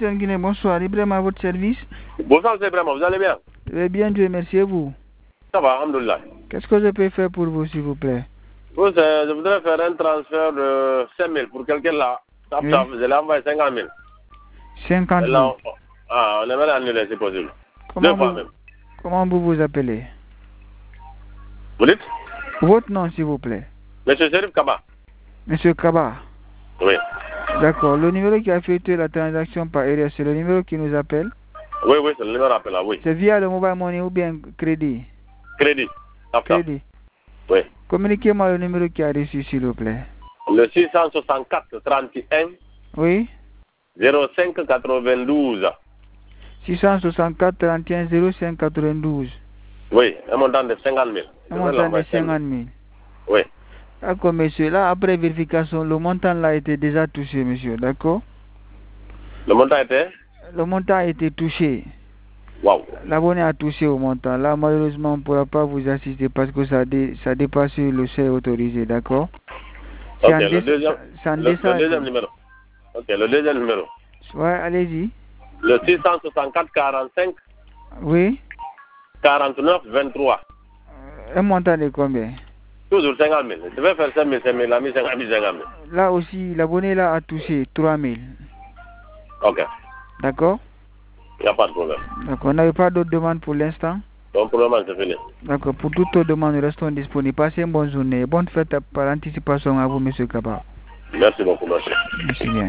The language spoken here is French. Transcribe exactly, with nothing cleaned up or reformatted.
Antenne Guinée, bonsoir. Ibrahim à votre service. Bonsoir, c'est Ibrahim, vous allez bien? Je vais bien, Dieu merci, et vous? Ça va, alhamdoulilah. Qu'est-ce que je peux faire pour vous, s'il vous plaît? Oui, je voudrais faire un transfert de cinq mille pour quelqu'un là. Tap, Oui. tap, je l'ai envoyé cinquante mille. cinquante mille. Là, on... Ah, on aimerait l'annuler si possible. Comment Deux fois vous, même. comment vous vous appelez? Vous dites? Votre nom, s'il vous plaît. Monsieur Serif Kaba. Monsieur Kaba. Oui. D'accord. Le numéro qui a effectué la transaction par R S, c'est le numéro qui nous appelle? Oui, oui, c'est le numéro appel là, oui. C'est via le mobile money ou bien crédit? Crédit. Tap, tap. Crédit. Oui. Communiquez-moi le numéro qui a reçu, s'il vous plaît. Le six cent soixante-quatre trente et un Oui? zéro cinq quatre-vingt-douze. six cent soixante-quatre trente et un zéro cinq quatre-vingt-douze. Oui, un montant de cinquante mille. Un montant de cinquante mille. Oui. D'accord, monsieur. Là, après vérification, le montant là a été déjà touché, monsieur. D'accord? Le montant était? Le montant a été touché. Waouh. L'abonné a touché au montant. Là, malheureusement, on ne pourra pas vous assister parce que ça, dé, ça dépasse le seuil autorisé. D'accord? Ok, le deuxième, le, le, le deuxième numéro. Ok, le deuxième numéro. Ouais, allez-y. Le six cent soixante-quatre quarante-cinq. Oui. quarante-neuf vingt-trois. Euh, un montant de combien? Toujours cinquante mille. Je vais faire cinq mille, cinq mille, la mise cinquante mille, cinquante mille. Là aussi, l'abonné là a touché trois mille. Ok. D'accord? Il n'y a pas de problème. D'accord. On n'avait pas d'autres demandes pour l'instant? Donc, pour le moment, c'est fini. D'accord. Pour toutes les demandes, nous restons disponibles. Passez une bonne journée. Bonne fête par anticipation à vous, monsieur Kaba. Merci beaucoup, merci. Merci bien.